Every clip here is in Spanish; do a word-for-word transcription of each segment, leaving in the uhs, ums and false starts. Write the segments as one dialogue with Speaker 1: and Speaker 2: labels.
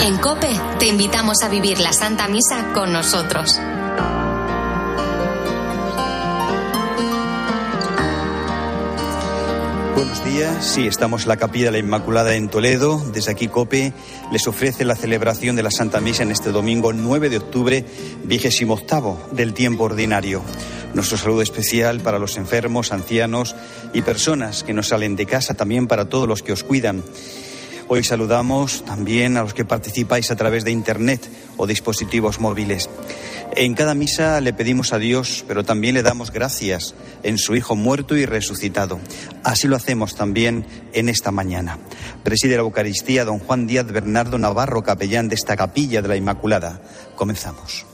Speaker 1: En COPE te invitamos a vivir la Santa Misa con nosotros.
Speaker 2: Buenos días, sí, estamos en la Capilla de la Inmaculada en Toledo. Desde aquí COPE les ofrece la celebración de la Santa Misa en este domingo nueve de octubre, vigésimo octavo del tiempo ordinario. Nuestro saludo especial para los enfermos, ancianos y personas que no salen de casa, también para todos los que os cuidan. Hoy saludamos también a los que participáis a través de Internet o dispositivos móviles. En cada misa le pedimos a Dios, pero también le damos gracias en su Hijo muerto y resucitado. Así lo hacemos también en esta mañana. Preside la Eucaristía don Juan Díaz Bernardo Navarro, capellán de esta Capilla de la Inmaculada. Comenzamos.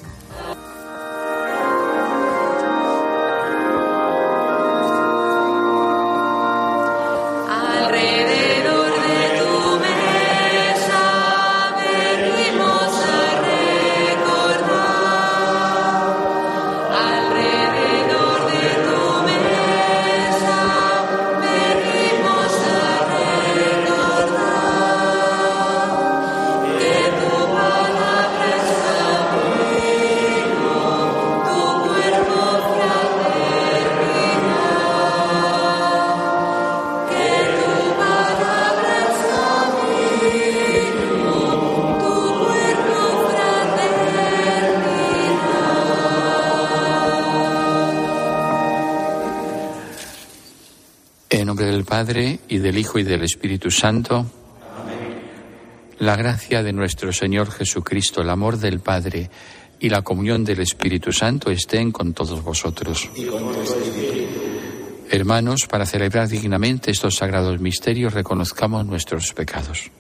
Speaker 3: Padre, y del Hijo, y del Espíritu Santo. Amén. La gracia de nuestro Señor Jesucristo, el amor del Padre y la comunión del Espíritu Santo estén con todos vosotros. Y con tu espíritu. Hermanos, para celebrar dignamente estos sagrados misterios, reconozcamos nuestros pecados.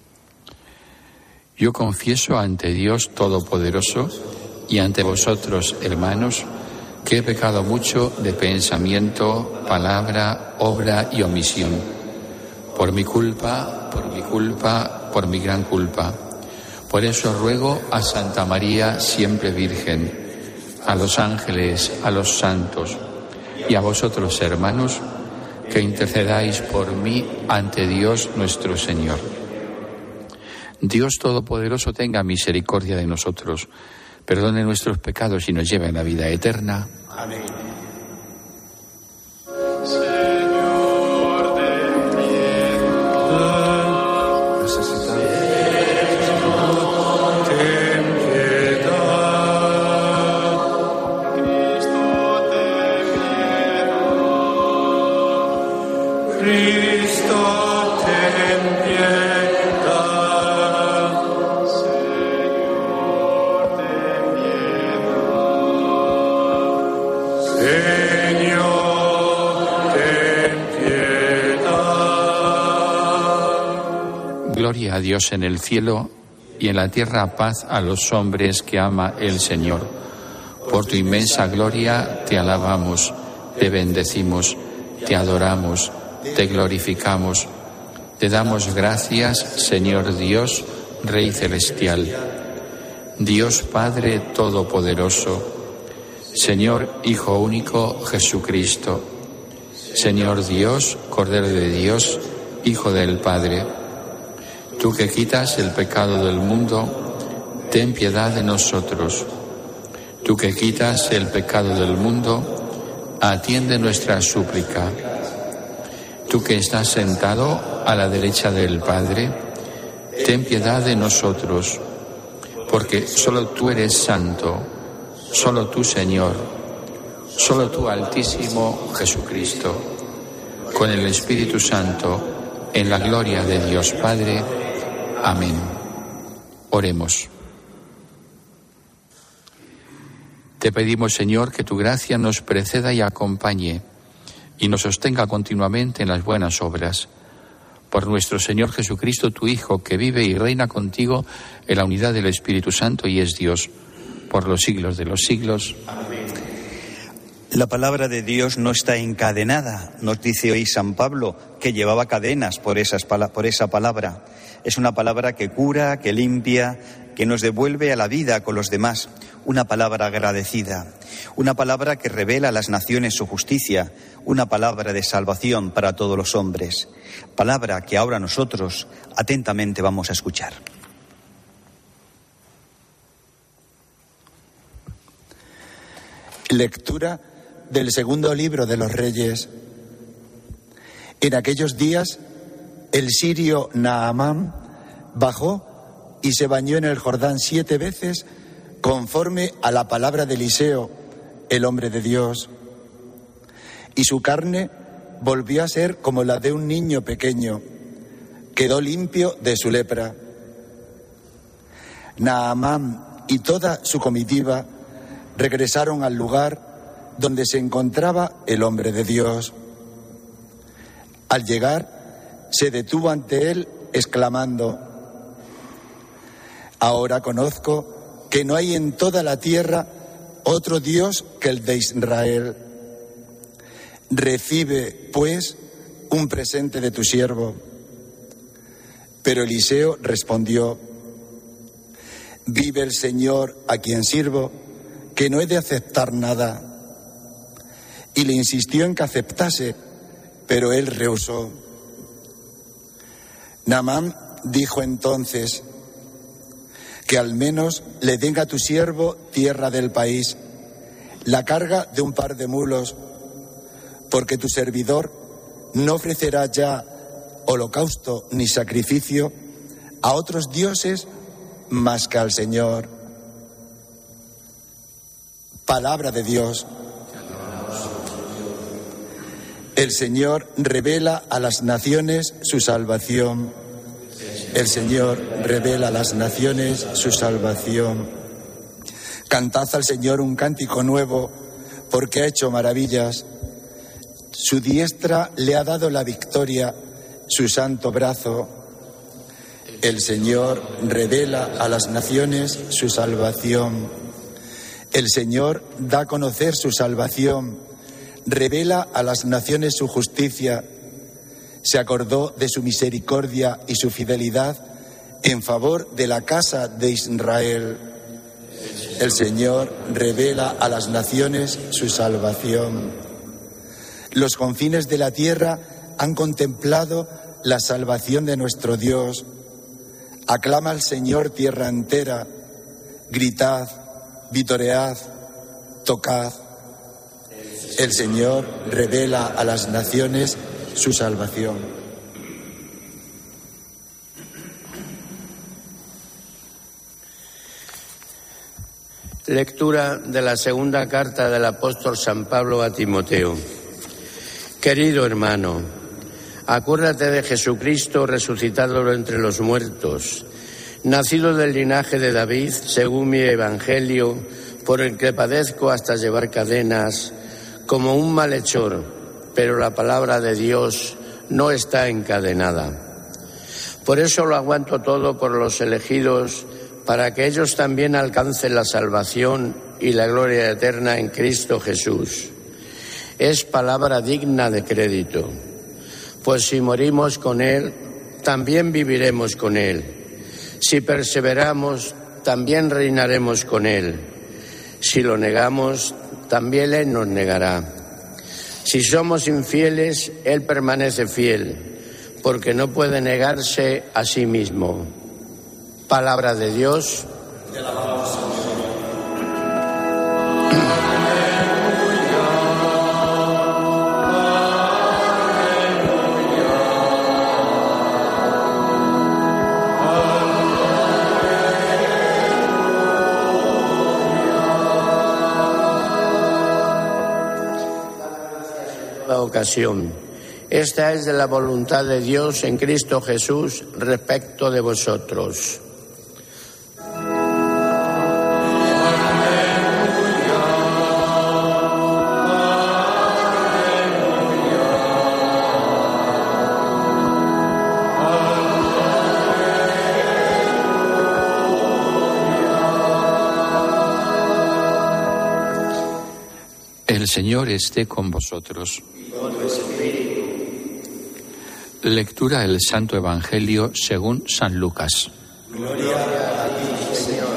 Speaker 3: Yo confieso ante Dios Todopoderoso y ante vosotros, hermanos, que he pecado mucho de pensamiento, palabra, obra y omisión. Por mi culpa, por mi culpa, por mi gran culpa. Por eso ruego a Santa María, siempre Virgen, a los ángeles, a los santos y a vosotros, hermanos, que intercedáis por mí ante Dios nuestro Señor. Dios Todopoderoso tenga misericordia de nosotros, perdone nuestros pecados y nos lleve a la vida eterna. Amén.
Speaker 4: Señor, ten piedad. Necesitamos. Señor, ten piedad. Cristo, ten piedad. Cristo, ten piedad.
Speaker 3: Gloria a Dios en el cielo y en la tierra paz a los hombres que ama el Señor. Por tu inmensa gloria te alabamos, te bendecimos, te adoramos, te glorificamos. Te damos gracias, Señor Dios, Rey celestial, Dios Padre Todopoderoso, Señor Hijo único Jesucristo, Señor Dios, Cordero de Dios, Hijo del Padre. Tú que quitas el pecado del mundo, ten piedad de nosotros. Tú que quitas el pecado del mundo, atiende nuestra súplica. Tú que estás sentado a la derecha del Padre, ten piedad de nosotros, porque solo tú eres santo, solo tú, Señor, solo tú, Altísimo Jesucristo, con el Espíritu Santo, en la gloria de Dios Padre. Amén. Oremos. Te pedimos, Señor, que tu gracia nos preceda y acompañe y nos sostenga continuamente en las buenas obras. Por nuestro Señor Jesucristo, tu Hijo, que vive y reina contigo en la unidad del Espíritu Santo y es Dios, por los siglos de los siglos. Amén.
Speaker 2: La palabra de Dios no está encadenada. Nos dice hoy San Pablo que llevaba cadenas por, esas, por esa palabra. Es una palabra que cura, que limpia, que nos devuelve a la vida con los demás. Una palabra agradecida. Una palabra que revela a las naciones su justicia. Una palabra de salvación para todos los hombres. Palabra que ahora nosotros atentamente vamos a escuchar.
Speaker 5: Lectura del segundo libro de los Reyes. En aquellos días, el sirio Naamán bajó y se bañó en el Jordán siete veces, conforme a la palabra de Eliseo, el hombre de Dios. Y su carne volvió a ser como la de un niño pequeño. Quedó limpio de su lepra. Naamán y toda su comitiva regresaron al lugar donde se encontraba el hombre de Dios. Al llegar, se detuvo ante él, exclamando: ahora conozco que no hay en toda la tierra otro Dios que el de Israel. Recibe, pues, un presente de tu siervo. Pero Eliseo respondió: vive el Señor a quien sirvo, que no he de aceptar nada. Y le insistió en que aceptase, pero él rehusó. Naamán dijo entonces: que al menos le den a tu siervo tierra del país, la carga de un par de mulos, porque tu servidor no ofrecerá ya holocausto ni sacrificio a otros dioses más que al Señor. Palabra de Dios. El Señor revela a las naciones su salvación. El Señor revela a las naciones su salvación. Cantad al Señor un cántico nuevo, porque ha hecho maravillas. Su diestra le ha dado la victoria, su santo brazo. El Señor revela a las naciones su salvación. El Señor da a conocer su salvación, revela a las naciones su justicia. Se acordó de su misericordia y su fidelidad en favor de la casa de Israel. El Señor revela a las naciones su salvación. Los confines de la tierra han contemplado la salvación de nuestro Dios. Aclama al Señor tierra entera, gritad, vitoread, tocad. El Señor revela a las naciones su salvación.
Speaker 6: Lectura de la segunda carta del apóstol San Pablo a Timoteo. Querido hermano, acuérdate de Jesucristo resucitado entre los muertos, nacido del linaje de David, según mi evangelio, por el que padezco hasta llevar cadenas, como un malhechor, pero la palabra de Dios no está encadenada. Por eso lo aguanto todo por los elegidos, para que ellos también alcancen la salvación y la gloria eterna en Cristo Jesús. Es palabra digna de crédito, pues si morimos con Él, también viviremos con Él. Si perseveramos, también reinaremos con Él. Si lo negamos, también Él nos negará. Si somos infieles, Él permanece fiel, porque no puede negarse a sí mismo. Palabra de Dios. Te alabamos, Señor. Ocasión. Esta es de la voluntad de Dios en Cristo Jesús respecto de vosotros.
Speaker 3: El Señor esté con vosotros. Lectura del Santo Evangelio según San Lucas.
Speaker 5: Gloria a ti, Señor.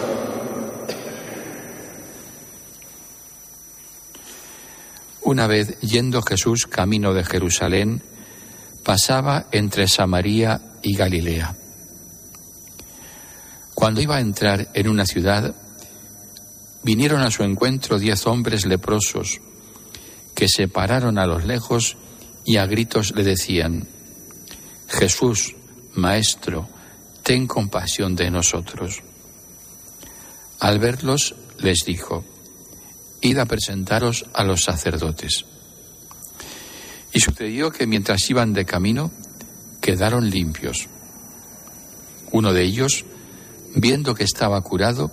Speaker 3: Una vez, yendo Jesús camino de Jerusalén, pasaba entre Samaria y Galilea. Cuando iba a entrar en una ciudad, vinieron a su encuentro diez hombres leprosos, que se pararon a lo lejos y a gritos le decían: Jesús, Maestro, ten compasión de nosotros. Al verlos, les dijo: Id a presentaros a los sacerdotes. Y sucedió que mientras iban de camino, quedaron limpios. Uno de ellos, viendo que estaba curado,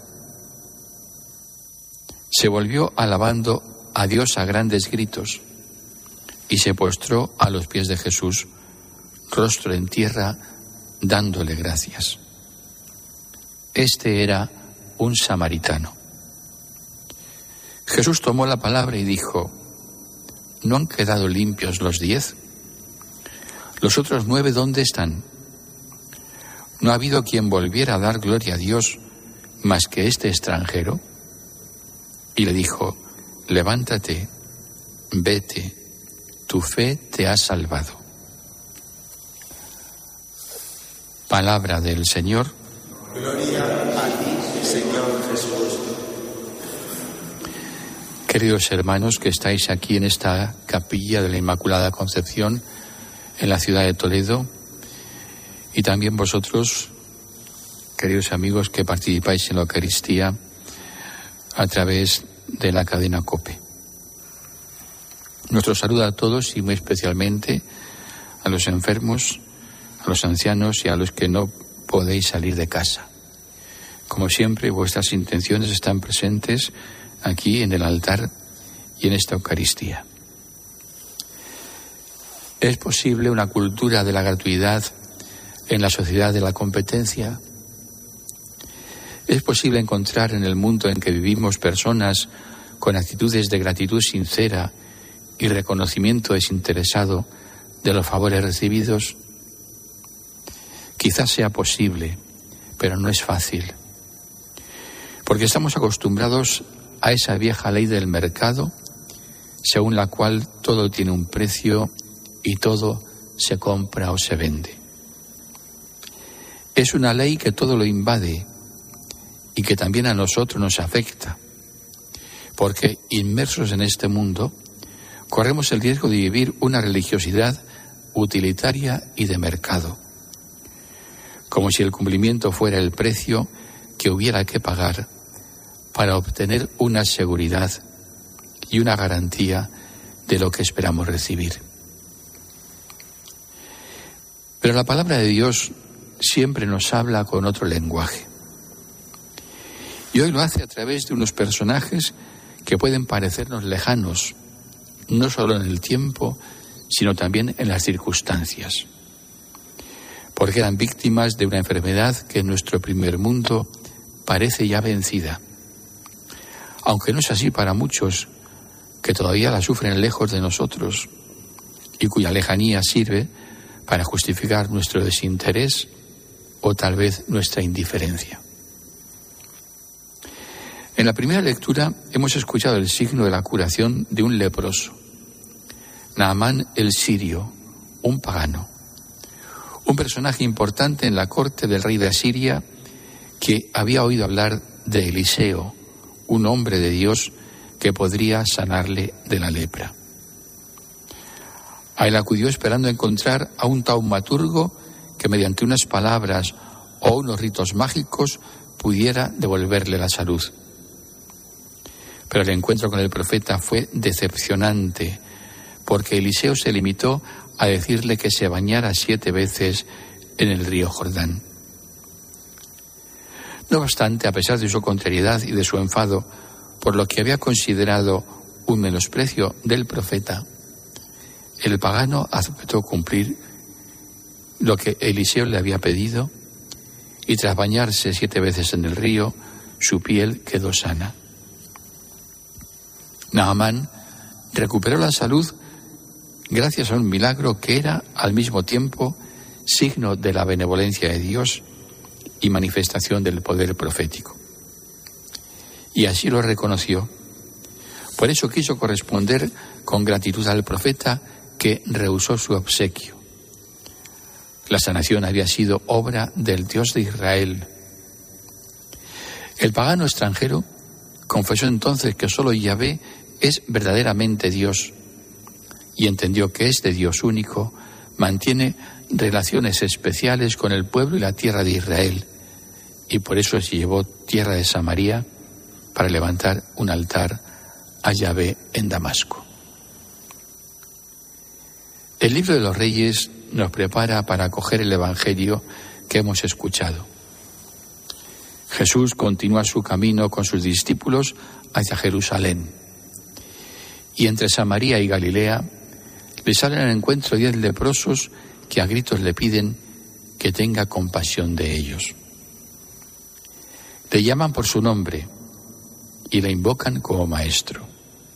Speaker 3: se volvió alabando a Dios a grandes gritos y se postró a los pies de Jesús, rostro en tierra, dándole gracias. Este era un samaritano. Jesús tomó la palabra y dijo: ¿No han quedado limpios los diez? ¿Los otros nueve dónde están? ¿No ha habido quien volviera a dar gloria a Dios más que este extranjero? Y le dijo: Levántate, vete, tu fe te ha salvado. Palabra del Señor.
Speaker 5: Gloria a ti, Señor Jesús.
Speaker 3: Queridos hermanos que estáis aquí en esta capilla de la Inmaculada Concepción en la ciudad de Toledo, y también vosotros, queridos amigos que participáis en la Eucaristía a través de la cadena COPE. Nuestro saludo a todos y muy especialmente a los enfermos, a los ancianos y a los que no podéis salir de casa. Como siempre, vuestras intenciones están presentes aquí en el altar y en esta Eucaristía. ¿Es posible una cultura de la gratuidad en la sociedad de la competencia? ¿Es posible encontrar en el mundo en que vivimos personas con actitudes de gratitud sincera y reconocimiento desinteresado de los favores recibidos? Quizás sea posible, pero no es fácil, porque estamos acostumbrados a esa vieja ley del mercado, según la cual todo tiene un precio y todo se compra o se vende. Es una ley que todo lo invade y que también a nosotros nos afecta, porque inmersos en este mundo corremos el riesgo de vivir una religiosidad utilitaria y de mercado, como si el cumplimiento fuera el precio que hubiera que pagar para obtener una seguridad y una garantía de lo que esperamos recibir. Pero la palabra de Dios siempre nos habla con otro lenguaje. Y hoy lo hace a través de unos personajes que pueden parecernos lejanos, no solo en el tiempo, sino también en las circunstancias. Porque eran víctimas de una enfermedad que en nuestro primer mundo parece ya vencida. Aunque no es así para muchos que todavía la sufren lejos de nosotros y cuya lejanía sirve para justificar nuestro desinterés o tal vez nuestra indiferencia. En la primera lectura hemos escuchado el signo de la curación de un leproso, Naamán el sirio, un pagano, un personaje importante en la corte del rey de Asiria que había oído hablar de Eliseo, un hombre de Dios que podría sanarle de la lepra. A él acudió esperando encontrar a un taumaturgo que mediante unas palabras o unos ritos mágicos pudiera devolverle la salud. Pero el encuentro con el profeta fue decepcionante, porque Eliseo se limitó a decirle que se bañara siete veces en el río Jordán. No obstante, a pesar de su contrariedad y de su enfado por lo que había considerado un menosprecio del profeta, el pagano aceptó cumplir lo que Eliseo le había pedido y tras bañarse siete veces en el río, su piel quedó sana. Naamán recuperó la salud gracias a un milagro que era al mismo tiempo signo de la benevolencia de Dios y manifestación del poder profético. Y así lo reconoció. Por eso quiso corresponder con gratitud al profeta que rehusó su obsequio. La sanación había sido obra del Dios de Israel. El pagano extranjero confesó entonces que solo Yahvé es verdaderamente Dios y entendió que este Dios único mantiene relaciones especiales con el pueblo y la tierra de Israel, y por eso se llevó tierra de Samaria para levantar un altar a Yahvé en Damasco. El libro de los Reyes nos prepara para acoger el Evangelio que hemos escuchado. Jesús continúa su camino con sus discípulos hacia Jerusalén, y entre Samaria y Galilea le salen al encuentro diez leprosos que a gritos le piden que tenga compasión de ellos. Le llaman por su nombre y le invocan como maestro.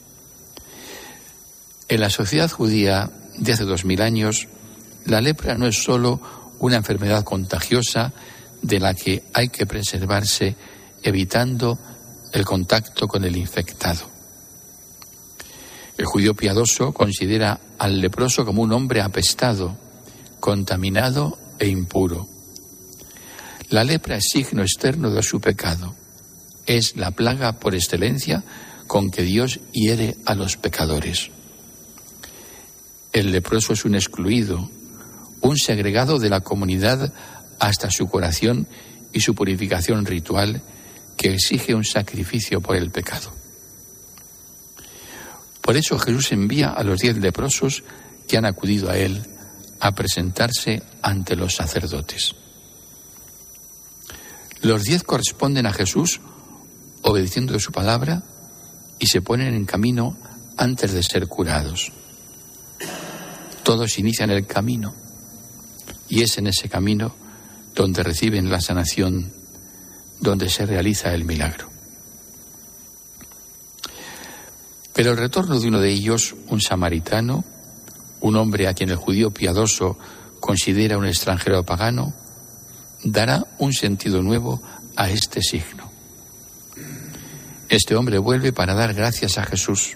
Speaker 3: En la sociedad judía de hace dos mil años, la lepra no es solo una enfermedad contagiosa de la que hay que preservarse evitando el contacto con el infectado. El judío piadoso considera al leproso como un hombre apestado, contaminado e impuro. La lepra es signo externo de su pecado. Es la plaga por excelencia con que Dios hiere a los pecadores. El leproso es un excluido, un segregado de la comunidad hasta su curación y su purificación ritual que exige un sacrificio por el pecado. Por eso Jesús envía a los diez leprosos que han acudido a él a presentarse ante los sacerdotes. Los diez corresponden a Jesús obedeciendo su palabra y se ponen en camino antes de ser curados. Todos inician el camino y es en ese camino donde reciben la sanación, donde se realiza el milagro. Pero el retorno de uno de ellos, un samaritano, un hombre a quien el judío piadoso considera un extranjero pagano, dará un sentido nuevo a este signo. Este hombre vuelve para dar gracias a Jesús.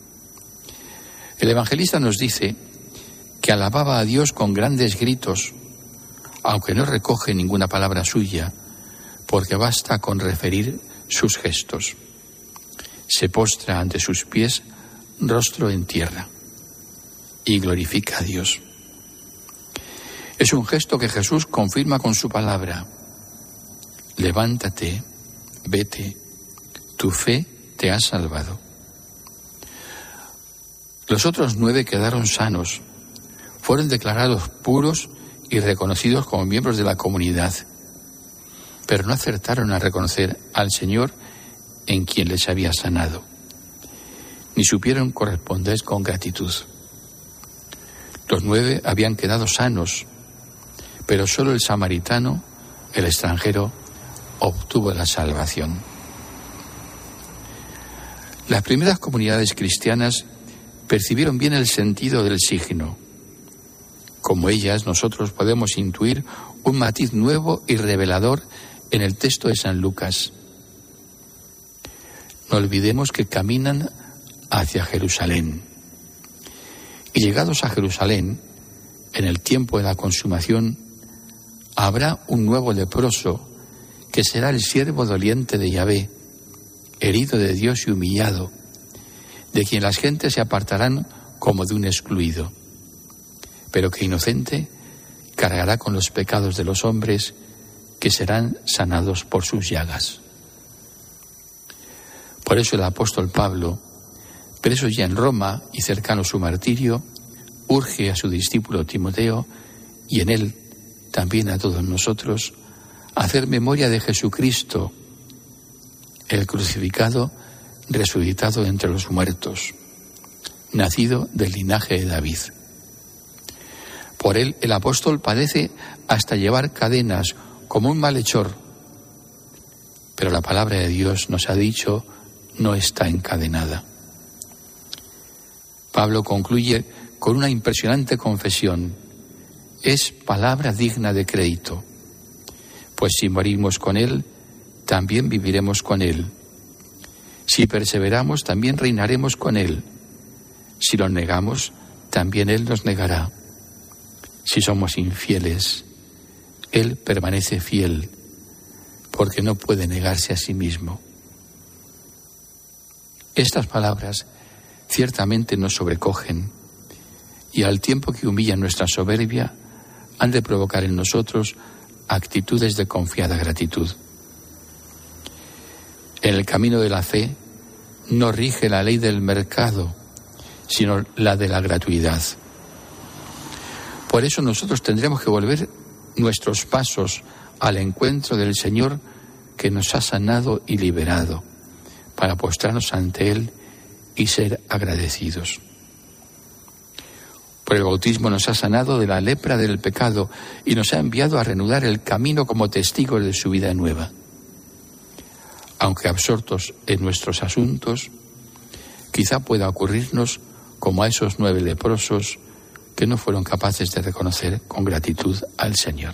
Speaker 3: El evangelista nos dice que alababa a Dios con grandes gritos, aunque no recoge ninguna palabra suya, porque basta con referir sus gestos. Se postra ante sus pies, rostro en tierra, y glorifica a Dios. Es un gesto que Jesús confirma con su palabra. Levántate, vete, tu fe te ha salvado. Los otros nueve quedaron sanos, fueron declarados puros y reconocidos como miembros de la comunidad, pero no acertaron a reconocer al Señor en quien les había sanado, ni supieron corresponder con gratitud. Los nueve habían quedado sanos, pero solo el samaritano, el extranjero, obtuvo la salvación. Las primeras comunidades cristianas percibieron bien el sentido del signo. Como ellas, nosotros podemos intuir un matiz nuevo y revelador en el texto de San Lucas. No olvidemos que caminan hacia Jerusalén. Y llegados a Jerusalén, en el tiempo de la consumación, habrá un nuevo leproso que será el siervo doliente de Yahvé, herido de Dios y humillado, de quien las gentes se apartarán como de un excluido, pero que inocente cargará con los pecados de los hombres que serán sanados por sus llagas. Por eso el apóstol Pablo, preso ya en Roma y cercano a su martirio, urge a su discípulo Timoteo y en él también a todos nosotros a hacer memoria de Jesucristo, el crucificado, resucitado entre los muertos, nacido del linaje de David. Por él el apóstol padece hasta llevar cadenas como un malhechor, pero la palabra de Dios nos ha dicho no está encadenada. Pablo concluye con una impresionante confesión. Es palabra digna de crédito, pues si morimos con él, también viviremos con él. Si perseveramos, también reinaremos con él. Si lo negamos, también él nos negará. Si somos infieles, él permanece fiel, porque no puede negarse a sí mismo. Estas palabras ciertamente nos sobrecogen y al tiempo que humillan nuestra soberbia, han de provocar en nosotros actitudes de confiada gratitud. En el camino de la fe no rige la ley del mercado, sino la de la gratuidad. Por eso nosotros tendremos que volver nuestros pasos al encuentro del Señor que nos ha sanado y liberado, para postrarnos ante Él y ser agradecidos. Por el bautismo nos ha sanado de la lepra del pecado y nos ha enviado a reanudar el camino como testigos de su vida nueva. Aunque absortos en nuestros asuntos, quizá pueda ocurrirnos como a esos nueve leprosos que no fueron capaces de reconocer con gratitud al Señor.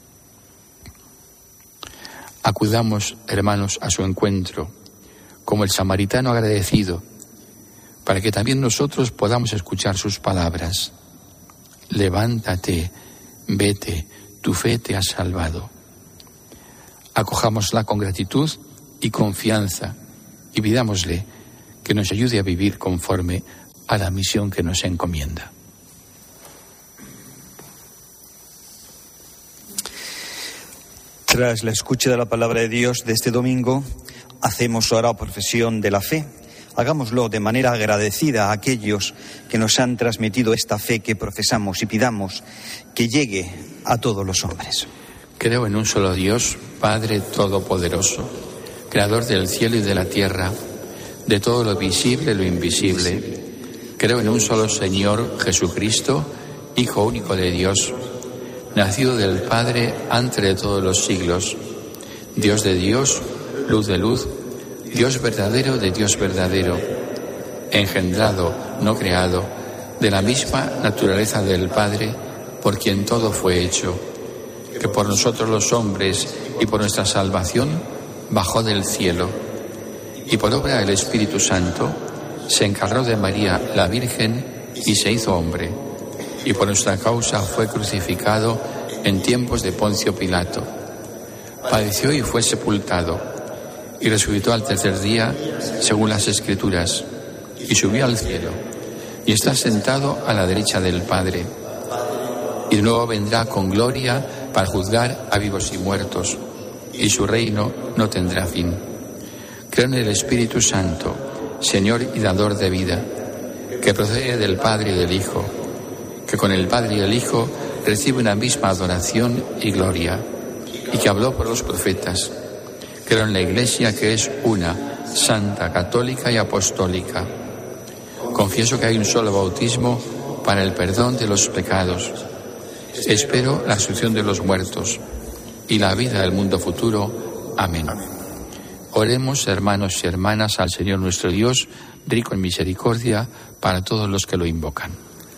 Speaker 3: Acudamos, hermanos, a su encuentro, como el samaritano agradecido, para que también nosotros podamos escuchar sus palabras. Levántate, vete, tu fe te ha salvado. Acojámosla con gratitud y confianza y pidámosle que nos ayude a vivir conforme a la misión que nos encomienda.
Speaker 2: Tras la escucha de la palabra de Dios de este domingo, hacemos ahora profesión de la fe. Hagámoslo de manera agradecida a aquellos que nos han transmitido esta fe que profesamos y pidamos que llegue a todos los hombres.
Speaker 3: Creo en un solo Dios, Padre Todopoderoso, Creador del cielo y de la tierra, de todo lo visible y lo invisible. Creo en un solo Señor, Jesucristo, Hijo único de Dios, nacido del Padre antes de todos los siglos, Dios de Dios, luz de luz, Dios verdadero de Dios verdadero, engendrado, no creado, de la misma naturaleza del Padre, por quien todo fue hecho, que por nosotros los hombres y por nuestra salvación bajó del cielo, y por obra del Espíritu Santo se encarnó de María la Virgen y se hizo hombre, y por nuestra causa fue crucificado en tiempos de Poncio Pilato. Padeció y fue sepultado, y resucitó al tercer día, según las Escrituras, y subió al cielo, y está sentado a la derecha del Padre. Y de nuevo vendrá con gloria para juzgar a vivos y muertos, y su reino no tendrá fin. Creo en el Espíritu Santo, Señor y dador de vida, que procede del Padre y del Hijo, que con el Padre y el Hijo recibe una misma adoración y gloria, y que habló por los profetas. Creo en la Iglesia, que es una, santa, católica y apostólica. Confieso que hay un solo bautismo para el perdón de los pecados. Espero la resurrección de los muertos y la vida del mundo futuro. Amén. Oremos, hermanos y hermanas, al Señor nuestro Dios, rico en misericordia, para todos los que lo invocan.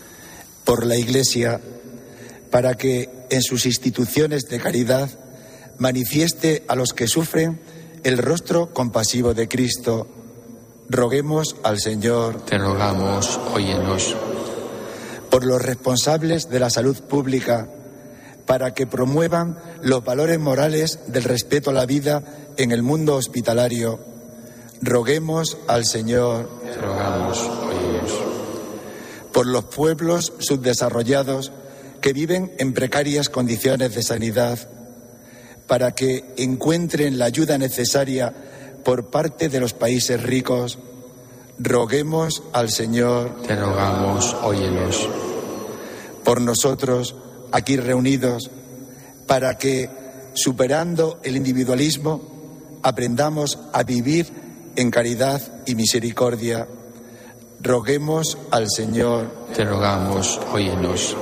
Speaker 5: Por la Iglesia, para que en sus instituciones de caridad manifieste a los que sufren el rostro compasivo de Cristo. Roguemos al Señor.
Speaker 3: Te rogamos, óyenos.
Speaker 5: Por los responsables de la salud pública, para que promuevan los valores morales del respeto a la vida en el mundo hospitalario. Roguemos al Señor.
Speaker 3: Te rogamos, óyenos.
Speaker 5: Por los pueblos subdesarrollados que viven en precarias condiciones de sanidad, para que encuentren la ayuda necesaria por parte de los países ricos. Roguemos al Señor.
Speaker 3: Te rogamos, óyenos.
Speaker 5: Por nosotros, aquí reunidos, para que, superando el individualismo, aprendamos a vivir en caridad y misericordia. Roguemos al Señor.
Speaker 3: Te rogamos, óyenos.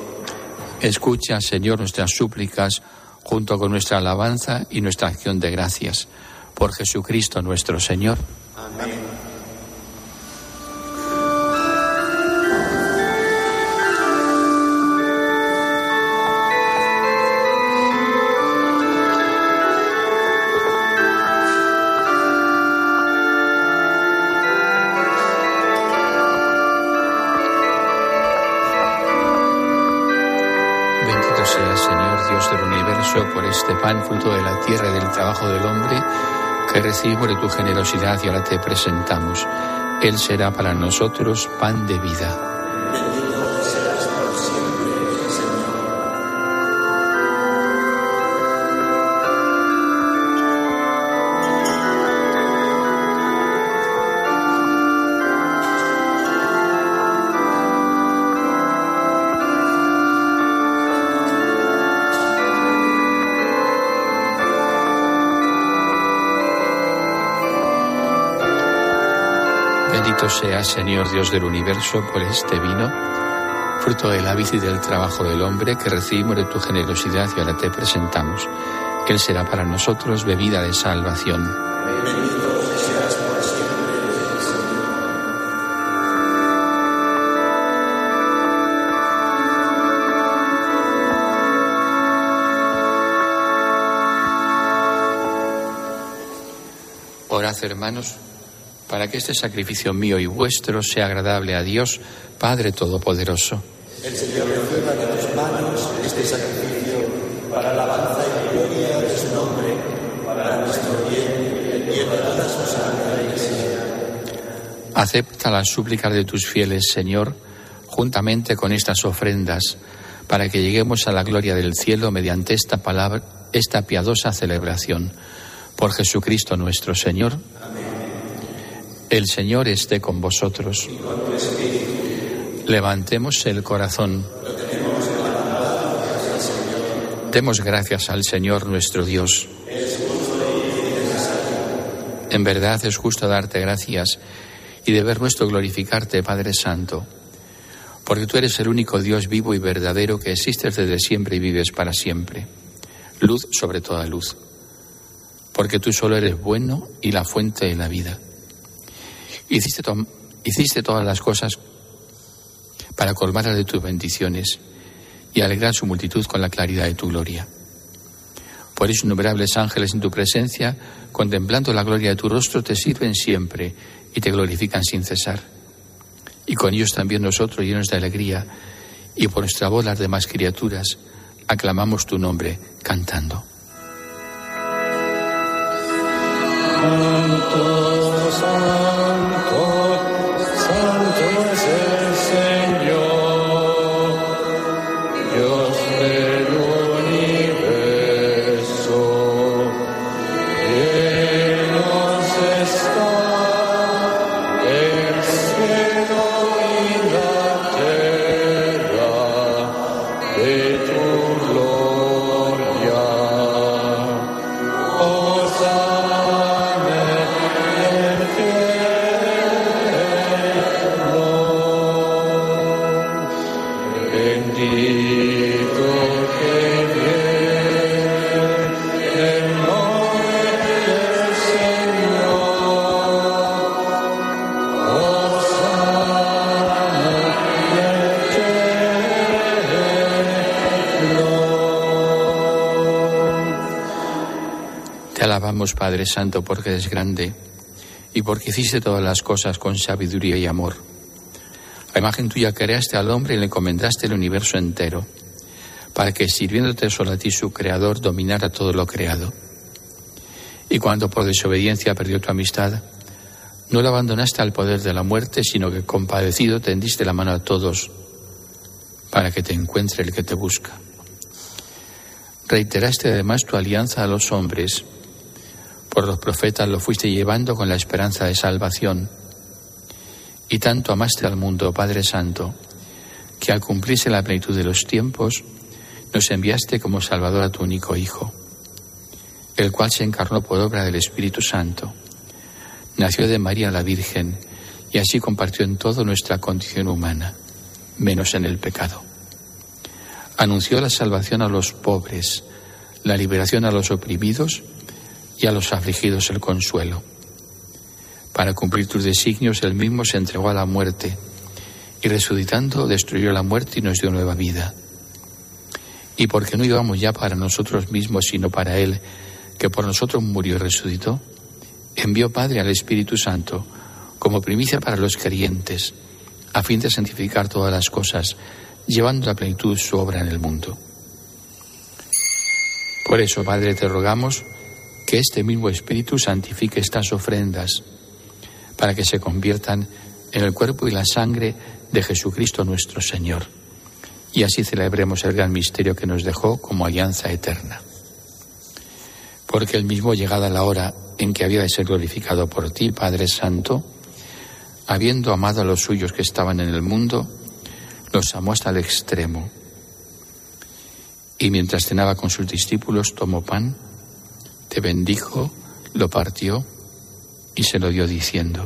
Speaker 3: Escucha, Señor, nuestras súplicas, junto con nuestra alabanza y nuestra acción de gracias. Por Jesucristo nuestro Señor.
Speaker 6: Amén.
Speaker 3: Bendito sea, Señor, Dios del universo, por este pan, fruto de la tierra y del trabajo del hombre, que recibimos de tu generosidad y ahora te presentamos. Él será para nosotros pan de vida.
Speaker 5: Bendito serás por siempre, Señor.
Speaker 3: Bendito seas, Señor Dios del universo, por este vino, fruto de la vid y del trabajo del hombre, que recibimos de tu generosidad y ahora te presentamos. Él será para nosotros bebida de salvación.
Speaker 5: Bendito seas por siempre, Señor.
Speaker 3: Orad, hermanos, para que este sacrificio mío y vuestro sea agradable a Dios, Padre Todopoderoso.
Speaker 5: El Señor reciba de tus manos este sacrificio para la alabanza y gloria de su nombre, para nuestro bien y el de toda su santa Iglesia.
Speaker 3: Acepta las súplicas de tus fieles, Señor, juntamente con estas ofrendas, para que lleguemos a la gloria del cielo mediante esta palabra, esta piadosa celebración. Por Jesucristo nuestro Señor.
Speaker 5: Amén.
Speaker 3: El Señor esté con vosotros.
Speaker 5: Y con tu espíritu.
Speaker 3: Levantemos el corazón.
Speaker 5: Lo tenemos levantado hacia el Señor.
Speaker 3: Demos gracias al Señor nuestro Dios.
Speaker 5: Es justo y necesario.
Speaker 3: En verdad es justo darte gracias y deber nuestro glorificarte, Padre Santo, porque tú eres el único Dios vivo y verdadero que existes desde siempre y vives para siempre. Luz sobre toda luz. Porque tú solo eres bueno y la fuente de la vida. Hiciste, to- hiciste todas las cosas para colmarlas de tus bendiciones y alegrar su multitud con la claridad de tu gloria. Por eso innumerables ángeles en tu presencia, contemplando la gloria de tu rostro, te sirven siempre y te glorifican sin cesar. Y con ellos también nosotros, llenos de alegría, y por nuestra voz las demás criaturas, aclamamos tu nombre cantando.
Speaker 4: Santo, santo, santo es el Señor, Dios del universo. Llenos está el cielo y la tierra de tu gloria. Hosana en el cielo. Bendito que viene el nombre del Señor. Hosana en el cielo.
Speaker 3: Te alabamos, Padre Santo, porque eres grande y porque hiciste todas las cosas con sabiduría y amor. A imagen tuya creaste al hombre y le encomendaste el universo entero, para que, sirviéndote solo a ti, su Creador, dominara todo lo creado. Y cuando por desobediencia perdió tu amistad, no lo abandonaste al poder de la muerte, sino que compadecido tendiste la mano a todos, para que te encuentre el que te busca. Reiteraste además tu alianza a los hombres. Por los profetas lo fuiste llevando con la esperanza de salvación. Y tanto amaste al mundo, Padre Santo, que al cumplirse la plenitud de los tiempos, nos enviaste como Salvador a tu único Hijo, el cual se encarnó por obra del Espíritu Santo. Nació de María la Virgen y así compartió en todo nuestra condición humana, menos en el pecado. Anunció la salvación a los pobres, la liberación a los oprimidos y a los afligidos el consuelo. Para cumplir tus designios, él mismo se entregó a la muerte y resucitando destruyó la muerte y nos dio nueva vida. Y porque no íbamos ya para nosotros mismos, sino para él, que por nosotros murió y resucitó, envió Padre al Espíritu Santo como primicia para los creyentes, a fin de santificar todas las cosas, llevando a plenitud su obra en el mundo. Por eso, Padre, te rogamos que este mismo Espíritu santifique estas ofrendas, para que se conviertan en el cuerpo y la sangre de Jesucristo nuestro Señor, y así celebremos el gran misterio que nos dejó como alianza eterna. Porque él mismo, llegada la hora en que había de ser glorificado por ti, Padre Santo, habiendo amado a los suyos que estaban en el mundo, los amó hasta el extremo. Y mientras cenaba con sus discípulos, tomó pan, te bendijo, lo partió y se lo dio diciendo: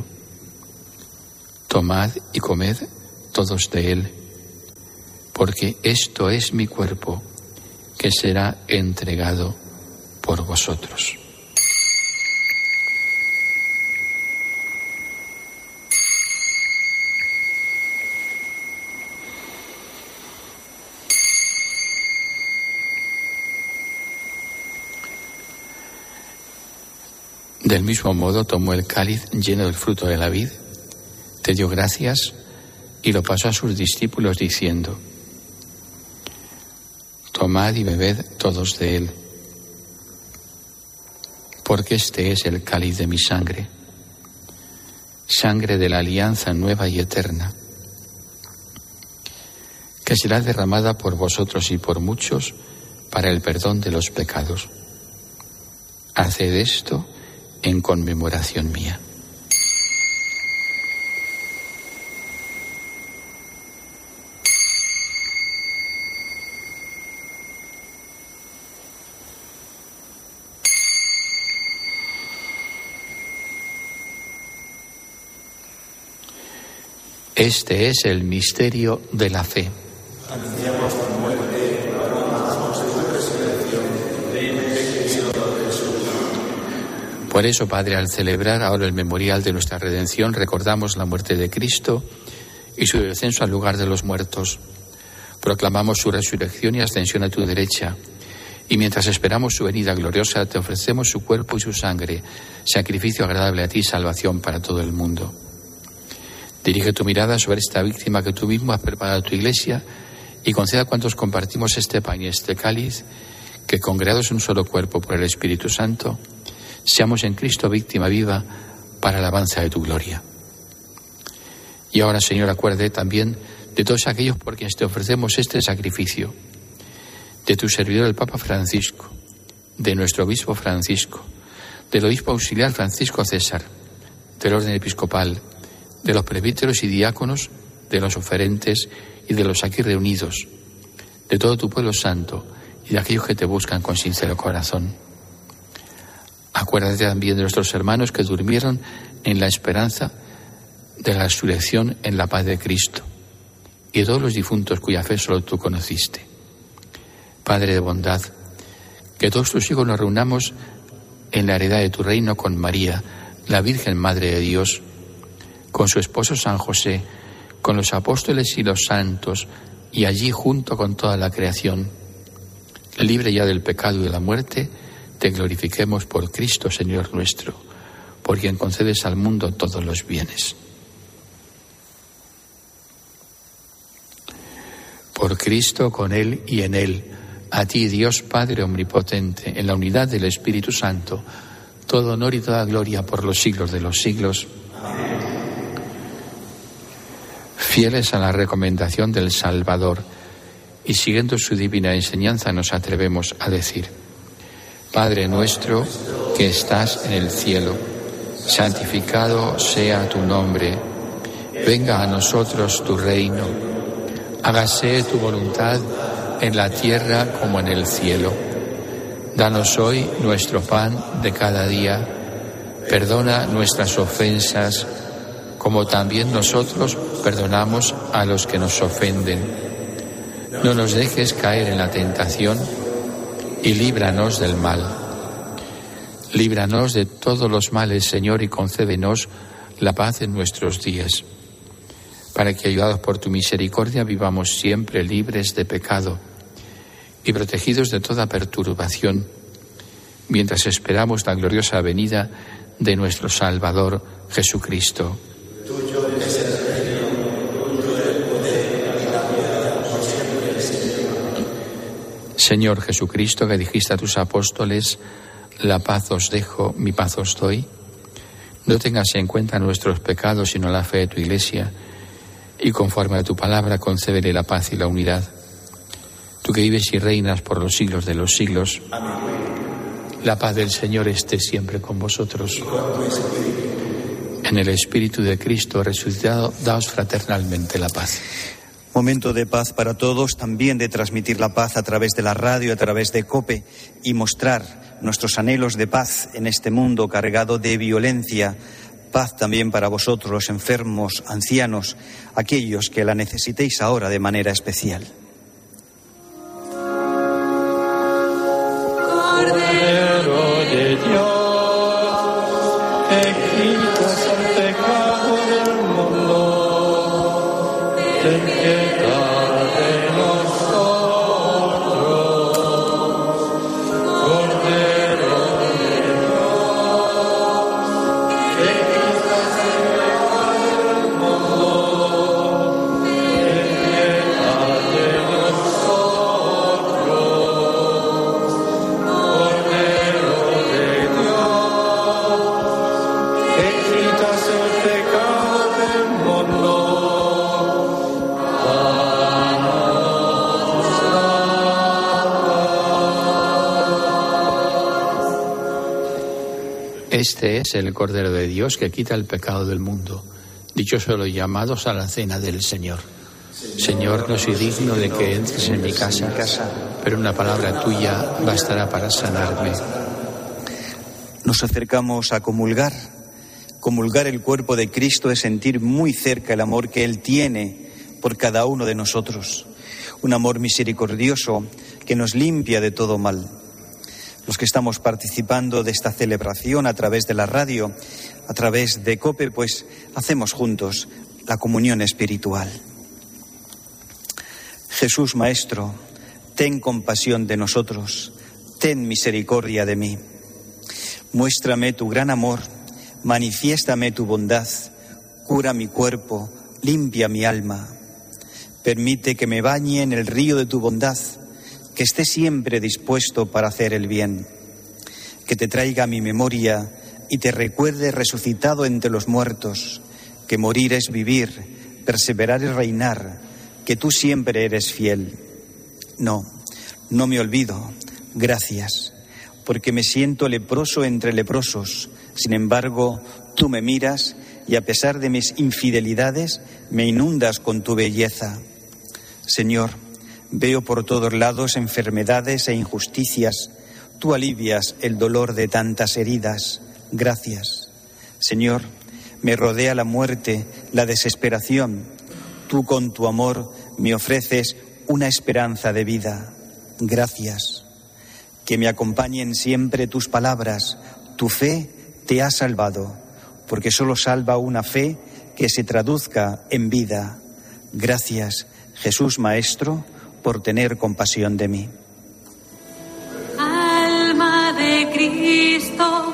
Speaker 3: tomad y comed todos de él, porque esto es mi cuerpo, que será entregado por vosotros. Del mismo modo tomó el cáliz lleno del fruto de la vid, te dio gracias y lo pasó a sus discípulos diciendo: tomad y bebed todos de él, porque este es el cáliz de mi sangre, sangre de la alianza nueva y eterna, que será derramada por vosotros y por muchos para el perdón de los pecados. Haced esto en conmemoración mía. Este es el misterio de la fe.
Speaker 5: Anunciamos tu muerte, proclamamos tu resurrección. Ven, Señor Jesús.
Speaker 3: Por eso, Padre, al celebrar ahora el memorial de nuestra redención, recordamos la muerte de Cristo y su descenso al lugar de los muertos. Proclamamos su resurrección y ascensión a tu derecha. Y mientras esperamos su venida gloriosa, te ofrecemos su cuerpo y su sangre, sacrificio agradable a ti, salvación para todo el mundo. Dirige tu mirada sobre esta víctima que tú mismo has preparado a tu Iglesia y conceda a cuantos compartimos este pan y este cáliz, que congregados en un solo cuerpo por el Espíritu Santo, seamos en Cristo víctima viva para la alabanza de tu gloria. Y ahora, Señor, acuérdate también de todos aquellos por quienes te ofrecemos este sacrificio, de tu servidor el Papa Francisco, de nuestro obispo Francisco, del obispo auxiliar Francisco César, del orden episcopal, de los presbíteros y diáconos, de los oferentes y de los aquí reunidos, de todo tu pueblo santo y de aquellos que te buscan con sincero corazón. Acuérdate también de nuestros hermanos que durmieron en la esperanza de la resurrección en la paz de Cristo, y de todos los difuntos cuya fe solo tú conociste. Padre de bondad, que todos tus hijos nos reunamos en la heredad de tu reino con María, la Virgen Madre de Dios, con su esposo San José, con los apóstoles y los santos, y allí junto con toda la creación, libre ya del pecado y de la muerte, te glorifiquemos por Cristo, Señor nuestro, por quien concedes al mundo todos los bienes. Por Cristo, con Él y en Él, a ti, Dios Padre omnipotente, en la unidad del Espíritu Santo, todo honor y toda gloria por los siglos de los siglos. Amén. Fieles a la recomendación del Salvador y siguiendo su divina enseñanza, nos atrevemos a decir: Padre nuestro que estás en el cielo, santificado sea tu nombre. Venga a nosotros tu reino. Hágase tu voluntad en la tierra como en el cielo. Danos hoy nuestro pan de cada día. Perdona nuestras ofensas, como también nosotros perdonamos a los que nos ofenden. No nos dejes caer en la tentación y líbranos del mal. Líbranos de todos los males, Señor, y concédenos la paz en nuestros días, para que, ayudados por tu misericordia, vivamos siempre libres de pecado y protegidos de toda perturbación, mientras esperamos la gloriosa venida de nuestro Salvador Jesucristo.
Speaker 5: Tuyo es el reino, tuyo el poder y la piedad por siempre, Señor.
Speaker 3: Señor Jesucristo, que dijiste a tus apóstoles: la paz os dejo, mi paz os doy. No tengas en cuenta nuestros pecados, sino la fe de tu Iglesia, y conforme a tu palabra concédele la paz y la unidad. Tú que vives y reinas por los siglos de los siglos. Amén. La paz del Señor esté siempre con vosotros. En el Espíritu de Cristo resucitado, daos fraternalmente la paz.
Speaker 2: Momento de paz para todos, también de transmitir la paz a través de la radio, a través de COPE, y mostrar nuestros anhelos de paz en este mundo cargado de violencia. Paz también para vosotros, los enfermos, ancianos, aquellos que la necesitéis ahora de manera especial.
Speaker 4: Cordero de Dios, que quitas el pecado del mundo, ten piedad de nosotros. Cordero de Dios, que quitas el pecado del mundo, ten piedad de nosotros. Cordero de Dios, que quitas el pecado del mundo,
Speaker 3: Este es el Cordero de Dios que quita el pecado del mundo. Dichosos los llamados a la cena del Señor. Señor, no soy digno de que entres en mi casa, pero una palabra tuya bastará para sanarme.
Speaker 2: Nos acercamos a comulgar. Comulgar el cuerpo de Cristo es sentir muy cerca el amor que Él tiene por cada uno de nosotros. Un amor misericordioso que nos limpia de todo mal. Los que estamos participando de esta celebración a través de la radio, a través de COPE, pues hacemos juntos la comunión espiritual. Jesús Maestro, ten compasión de nosotros, ten misericordia de mí. Muéstrame tu gran amor, manifiéstame tu bondad, cura mi cuerpo, limpia mi alma. Permite que me bañe en el río de tu bondad, que esté siempre dispuesto para hacer el bien. Que te traiga a mi memoria y te recuerde resucitado entre los muertos, que morir es vivir, perseverar es reinar, que tú siempre eres fiel. No, no me olvido, gracias, porque me siento leproso entre leprosos. Sin embargo, tú me miras y a pesar de mis infidelidades, me inundas con tu belleza. Señor, veo por todos lados enfermedades e injusticias. Tú alivias el dolor de tantas heridas. Gracias. Señor, me rodea la muerte, la desesperación. Tú con tu amor me ofreces una esperanza de vida. Gracias. Que me acompañen siempre tus palabras. Tu fe te ha salvado, porque solo salva una fe que se traduzca en vida. Gracias, Jesús Maestro, por tener compasión de mí.
Speaker 7: Alma de Cristo,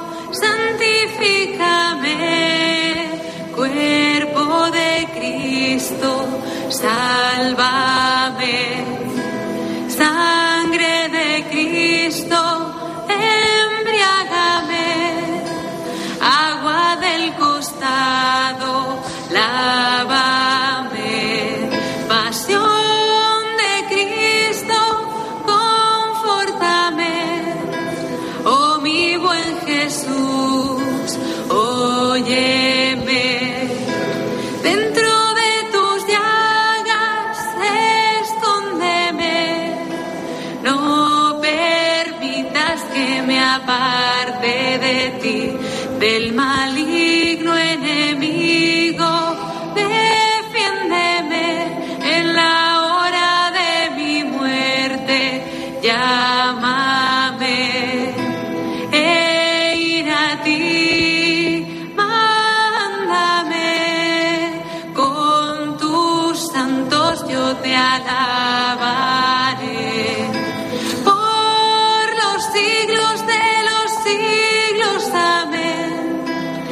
Speaker 7: santifícame. Cuerpo de Cristo, sálvame. Sangre de Cristo, embriágame. Agua del costado, lávame. Pasión de Cristo, confórtame. Oh mi buen Jesús, óyeme. Dentro de tus llagas, escóndeme. No permitas que me aparte de ti, del maligno enemigo. Defiéndeme en la hora de mi muerte. Llámame e ir a ti. Mándame con tus santos, yo te alabaré. Por los siglos de los siglos, amén.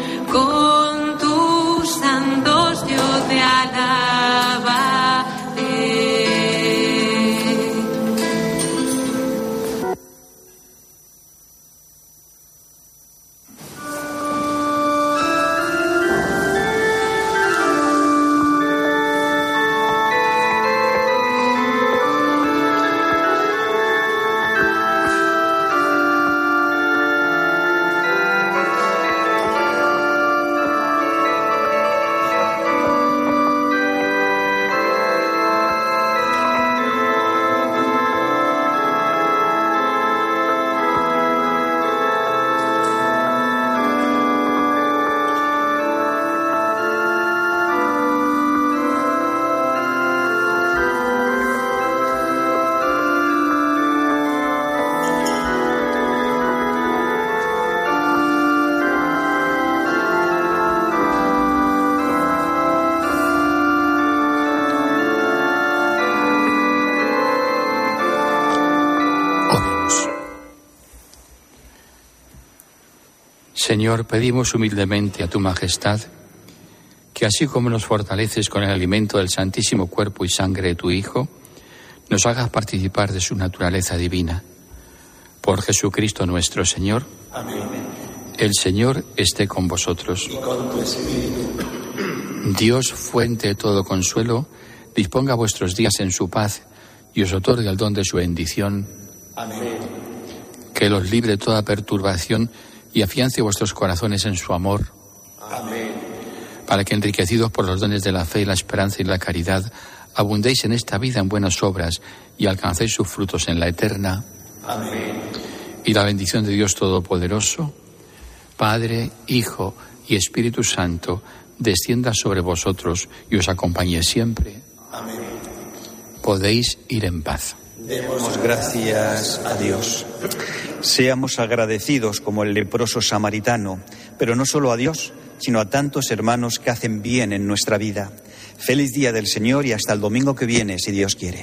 Speaker 3: Señor, pedimos humildemente a tu majestad que así como nos fortaleces con el alimento del santísimo cuerpo y sangre de tu Hijo, nos hagas participar de su naturaleza divina. Por Jesucristo nuestro Señor.
Speaker 5: Amén.
Speaker 3: El Señor esté con vosotros.
Speaker 5: Y con tu espíritu.
Speaker 3: Dios, fuente de todo consuelo, disponga vuestros días en su paz y os otorgue el don de su bendición.
Speaker 5: Amén.
Speaker 3: Que los libre de toda perturbación y afiance vuestros corazones en su amor.
Speaker 5: Amén.
Speaker 3: Para que, enriquecidos por los dones de la fe, la esperanza y la caridad, abundéis en esta vida en buenas obras y alcancéis sus frutos en la eterna.
Speaker 5: Amén.
Speaker 3: Y la bendición de Dios Todopoderoso, Padre, Hijo y Espíritu Santo, descienda sobre vosotros y os acompañe siempre.
Speaker 5: Amén.
Speaker 3: Podéis ir en paz.
Speaker 2: Demos gracias a Dios. Seamos agradecidos como el leproso samaritano, pero no solo a Dios, sino a tantos hermanos que hacen bien en nuestra vida. Feliz día del Señor y hasta el domingo que viene, si Dios quiere.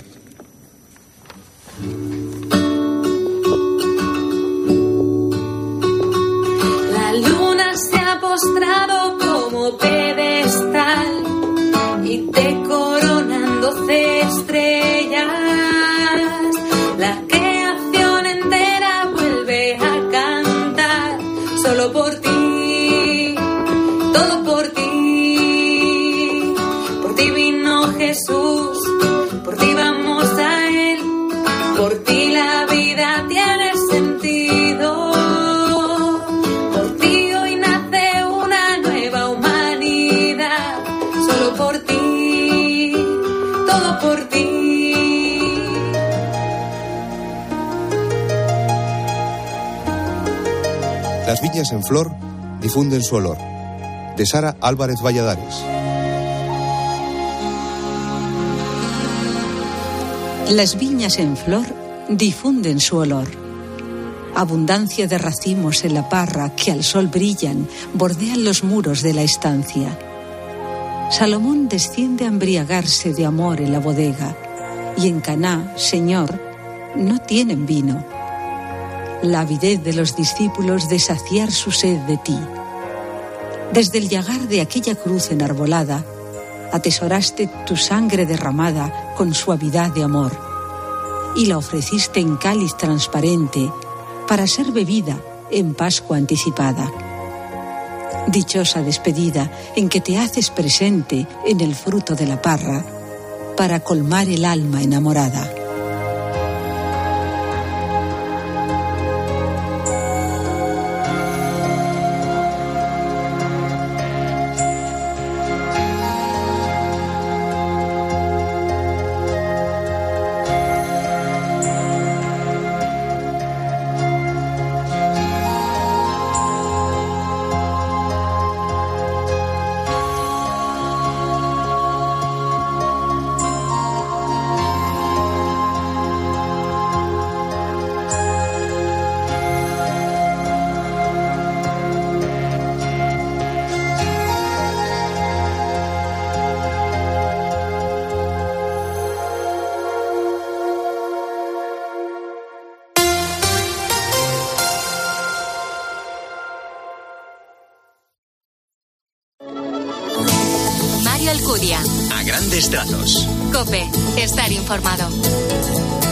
Speaker 7: La luna se ha postrado como pedestal y te coronan doce estrellas. La creación entera vuelve a cantar solo por ti, todo por ti. Por ti vino Jesús, por ti vamos a Él, por ti la vida tiene sentido. Por ti hoy nace una nueva humanidad, solo por ti, todo por ti.
Speaker 8: Las viñas en flor difunden su olor. De Sara Álvarez Valladares.
Speaker 9: Las viñas en flor difunden su olor. Abundancia de racimos en la parra que al sol brillan, bordean los muros de la estancia. Salomón desciende a embriagarse de amor en la bodega, y en Caná, Señor, no tienen vino. La avidez de los discípulos de saciar su sed de ti. Desde el llagar de aquella cruz enarbolada, atesoraste tu sangre derramada con suavidad de amor, y la ofreciste en cáliz transparente para ser bebida en Pascua anticipada. Dichosa despedida en que te haces presente en el fruto de la parra para colmar el alma enamorada.
Speaker 1: Mario Alcudia.
Speaker 10: A grandes trazos.
Speaker 1: COPE. Estar informado.